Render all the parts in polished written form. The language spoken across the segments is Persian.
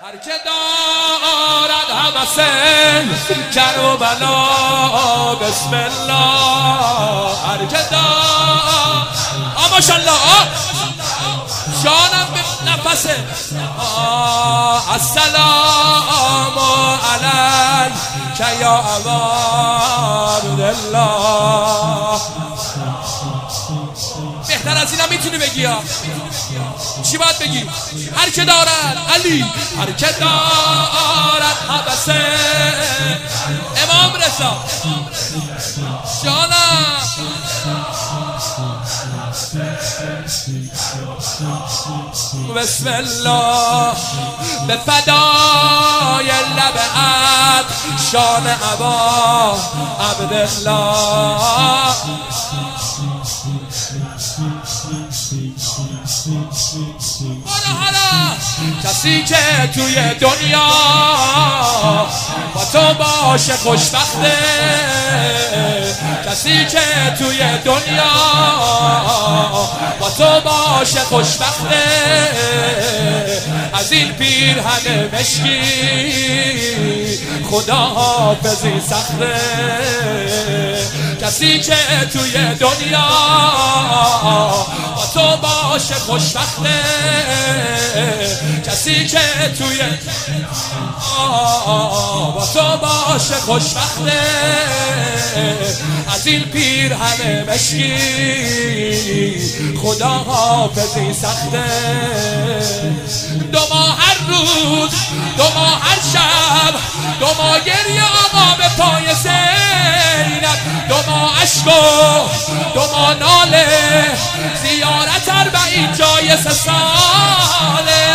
هر که دارد همسه کربلا بسم الله. هر که دارد ماشاءالله جانم به نفسه السلام علیک یا ابا عبدالله. بهتر از اینا میتونی بگی ها. چی باید بگی؟ هر که دارد علی، هر که دارد حبسه امام رضا جانم بسم الله به فدای لبعت شان ابا عبدالله. کسی که توی دنیا با تو باشه خوشبخته، کسی که توی دنیا با تو باشه خوشبخته، از این پیرهن مشکی خدا حافظی سخته. کسی که توی دنیا با تو باشه خوشبخته، کسی که توی با تو باشه خوشبخته، از این پیرهن مشکی خدا حافظی سخته. دو ماه هر روز، دو ماه هر شب، دو ماه گریه آقا به پای زینب، دو ماه عشق و دو ماه ناله، زیارت 40 جای 3 ساله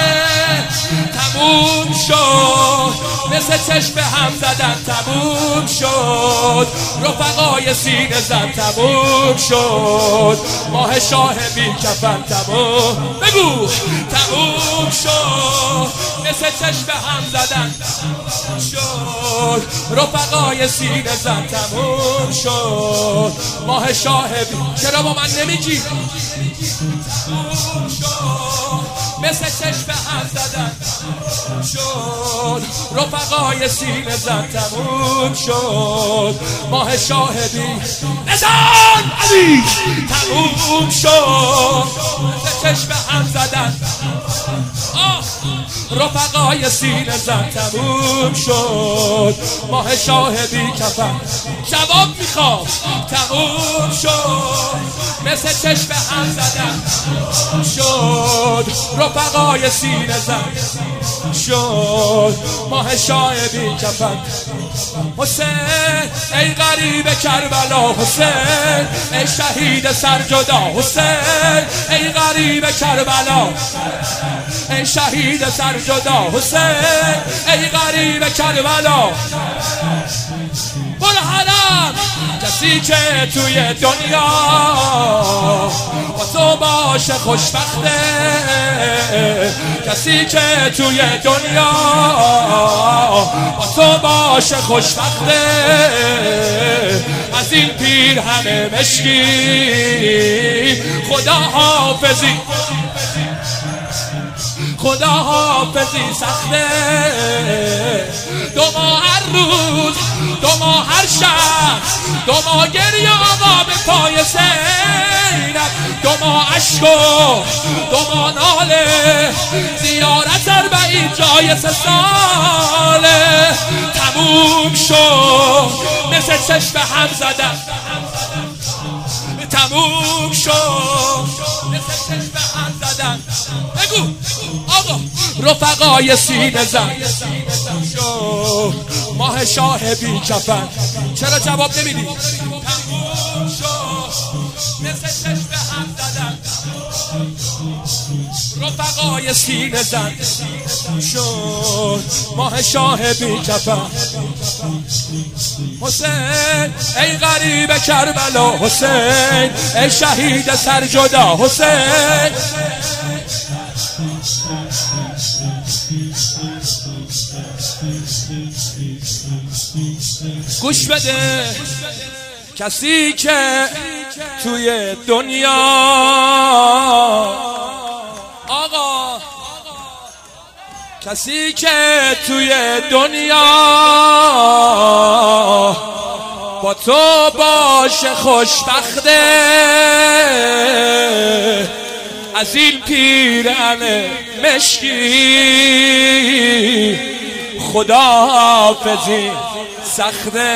تموم شد، مثل چشم هم زدن تموم شد، رفقای سینه زن تموم شد، ماه شاه بی کفن تموم بگو تموم شد، مثل چشم هم زدن شد، رفقای سینه زن تموم شد، ماه شاه بی. چرا با من نمیگی؟ تموم شد، مثل چشم هم زدن شد، رفقای سینه زن تموم شد، ماه شاهدی نزان علی تموم شد، مثل چشم هم زدن رفقای سینه زن تموم شد، ماه شاهدی کفن جواب میخوام تموم شد، مثل چشم هم زدن شد، رفقای سینه زن شد، ماه شاهدی کفن. حسین ای غریب کربلا، حسین ای شهید سرجدا، حسین ای غریب کربلا، ای شهید سرجدا، حسین ای غریب کربلا. برو حرم کسی که توی دنیا با تو باشه خوشبخته، کسی که توی دنیا با تو باشه خوشبخته، از این پیرهن مشکی خدا حافظی خدا حافظی سخته. دو ماه هر روز، دو ماه هر شب، دو ماه گریه آقا به پای زینب، دو ماه عشق و دو ماه ناله، زیارت 40 جای 3 ساله تموم شد، مثل چشم هم زدن تموم شد، مثل چشم هم زدن بگو آقا، رفقای سینه زن شد، ماه شاه بی کفن. چرا جواب نمیدی؟ تموم شد، مثل چشم هم زدن رفقای سینه زن شد، ماه شاه بی کفن. حسین ای غریب کربلا، حسین ای شهید سرجدا، حسین گوش بده کسی که توی دنیا کسی که توی دنیا با تو باشه خوشبخته، از این پیرهن مشکی خداحافظی سخته.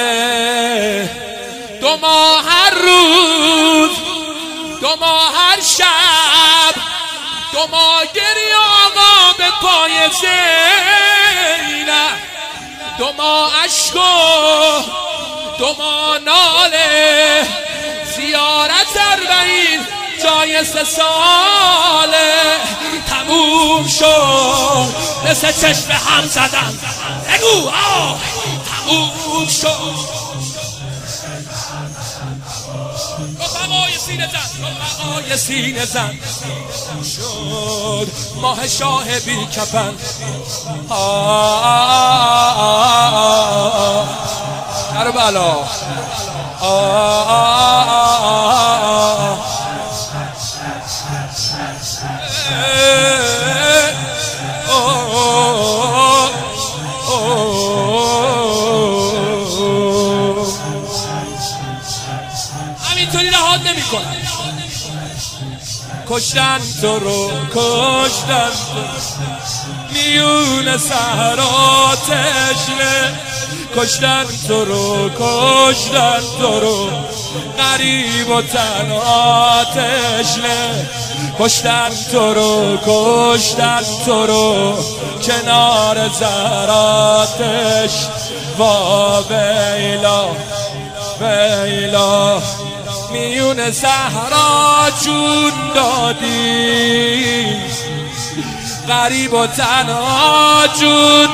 2 ماه هر روز، 2 ماه هر شب، 2 ماه گریه آقا به پای زینب، 2 ماه عشق و 2 ماه ناله، زیارت 40 جای 3 ساله. تموم شد مثل چشم هم زدن، بگو تموم شد. رفقای سینه زن، رفقای سینه زن شد ماه شاه بی کفن. کربلا همینطوری رهات نمی‌کنن. کشتن تو رو، کشتن تو میون صحرا تشنه، کشتن تو رو، کشتن تو رو غریب و تنها تشنه، کشتن تو رو، کشتن تو رو کنار زهراتش. وا ویلا ویلا میون صحرا جون دادی، غریب و تنها جون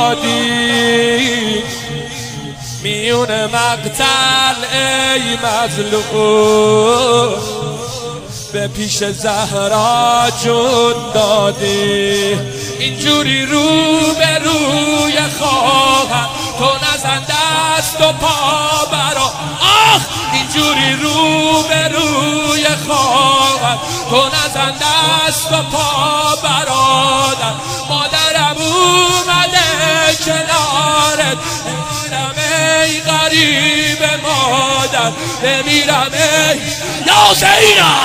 دادی، میون مقتل ای مظلوم به پیش زهرا جون دادی. اینجوری رو به روی خواهر تو نزن دست و پا برا، اینجوری رو به روی خواهر تو نزن دست و پا برادر. مادرم اومده کنارت، بمیرم ای غریب مادر، بمیرم ای یا زینب.